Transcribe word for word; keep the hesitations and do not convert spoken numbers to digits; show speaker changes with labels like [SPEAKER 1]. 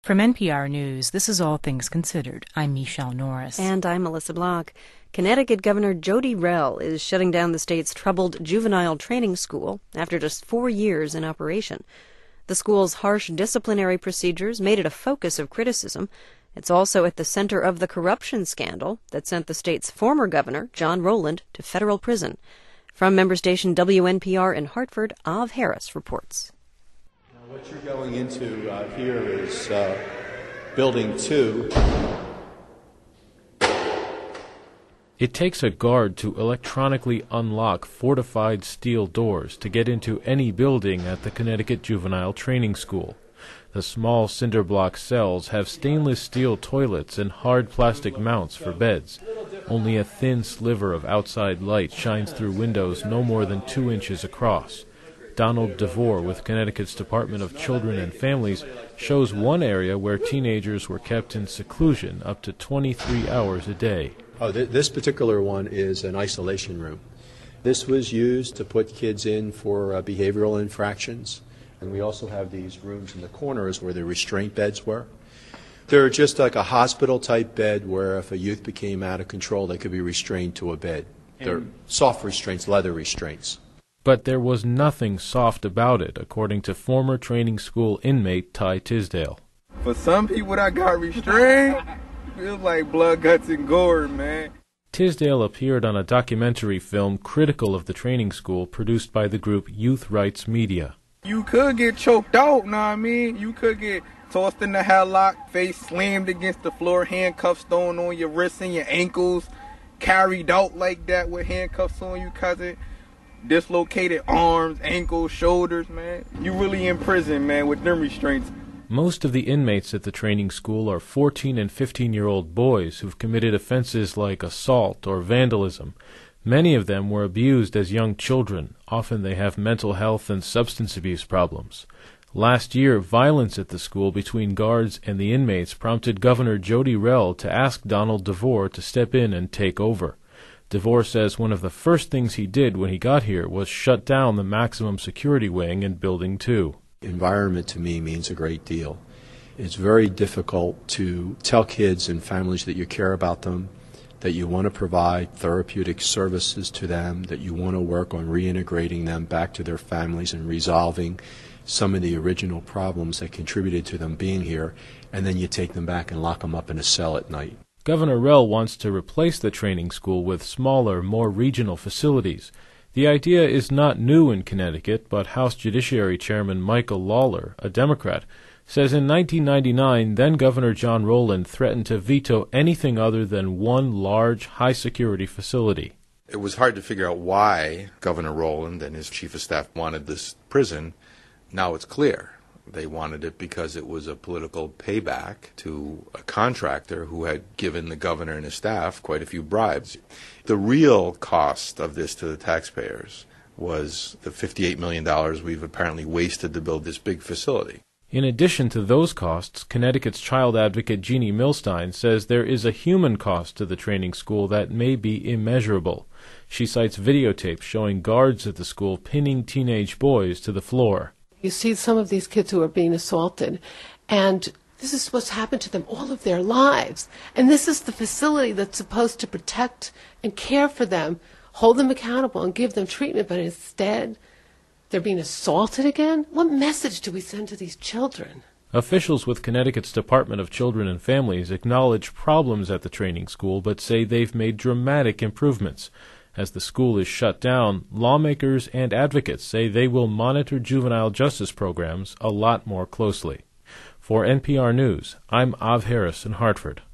[SPEAKER 1] From N P R News, this is All Things Considered. I'm Michelle Norris.
[SPEAKER 2] And I'm Melissa Block. Connecticut Governor Jody Rell is shutting down the state's troubled juvenile training school after just four years in operation. The school's harsh disciplinary procedures made it a focus of criticism. It's also at the center of the corruption scandal that sent the state's former governor, John Rowland, to federal prison. From member station W N P R in Hartford, Av Harris reports.
[SPEAKER 3] What you're going into uh, here is uh, Building two.
[SPEAKER 4] It takes a guard to electronically unlock fortified steel doors to get into any building at the Connecticut Juvenile Training School. The small cinder block cells have stainless steel toilets and hard plastic mounts for beds. Only a thin sliver of outside light shines through windows no more than two inches across. Donald DeVore with Connecticut's Department of Children and Families shows one area where teenagers were kept in seclusion up to twenty-three hours a day.
[SPEAKER 3] Oh, th- this particular one is an isolation room. This was used to put kids in for uh, behavioral infractions, and we also have these rooms in the corners where the restraint beds were. They're just like a hospital-type bed where if a youth became out of control, they could be restrained to a bed. They're soft restraints, leather restraints.
[SPEAKER 4] But there was nothing soft about it, according to former training school inmate Ty Tisdale.
[SPEAKER 5] For some people that got restrained, feels like blood, guts, and gore, man.
[SPEAKER 4] Tisdale appeared on a documentary film critical of the training school produced by the group Youth Rights Media.
[SPEAKER 5] You could get choked out, know what I mean? You could get tossed in the headlock, face slammed against the floor, handcuffs thrown on your wrists and your ankles, carried out like that with handcuffs on you, cousin. Dislocated arms, ankles, shoulders, man. You really in prison, man, with them restraints.
[SPEAKER 4] Most of the inmates at the training school are fourteen and fifteen-year-old boys who've committed offenses like assault or vandalism. Many of them were abused as young children. Often they have mental health and substance abuse problems. Last year, violence at the school between guards and the inmates prompted Governor Jody Rell to ask Donald DeVore to step in and take over. DeVore says one of the first things he did when he got here was shut down the maximum security wing in Building two.
[SPEAKER 3] Environment to me means a great deal. It's very difficult to tell kids and families that you care about them, that you want to provide therapeutic services to them, that you want to work on reintegrating them back to their families and resolving some of the original problems that contributed to them being here, and then you take them back and lock them up in a cell at night.
[SPEAKER 4] Governor Rell wants to replace the training school with smaller, more regional facilities. The idea is not new in Connecticut, but House Judiciary Chairman Michael Lawler, a Democrat, says in nineteen ninety-nine, then-Governor John Rowland threatened to veto anything other than one large, high-security facility.
[SPEAKER 6] It was hard to figure out why Governor Rowland and his chief of staff wanted this prison. Now it's clear. They wanted it because it was a political payback to a contractor who had given the governor and his staff quite a few bribes. The real cost of this to the taxpayers was the fifty-eight million dollars we've apparently wasted to build this big facility.
[SPEAKER 4] In addition to those costs, Connecticut's child advocate Jeannie Milstein says there is a human cost to the training school that may be immeasurable. She cites videotapes showing guards at the school pinning teenage boys to the floor.
[SPEAKER 7] You see some of these kids who are being assaulted, and this is what's happened to them all of their lives. And this is the facility that's supposed to protect and care for them, hold them accountable, and give them treatment, but instead they're being assaulted again? What message do we send to these children?
[SPEAKER 4] Officials with Connecticut's Department of Children and Families acknowledge problems at the training school, but say they've made dramatic improvements. As the school is shut down, lawmakers and advocates say they will monitor juvenile justice programs a lot more closely. For N P R News, I'm Av Harris in Hartford.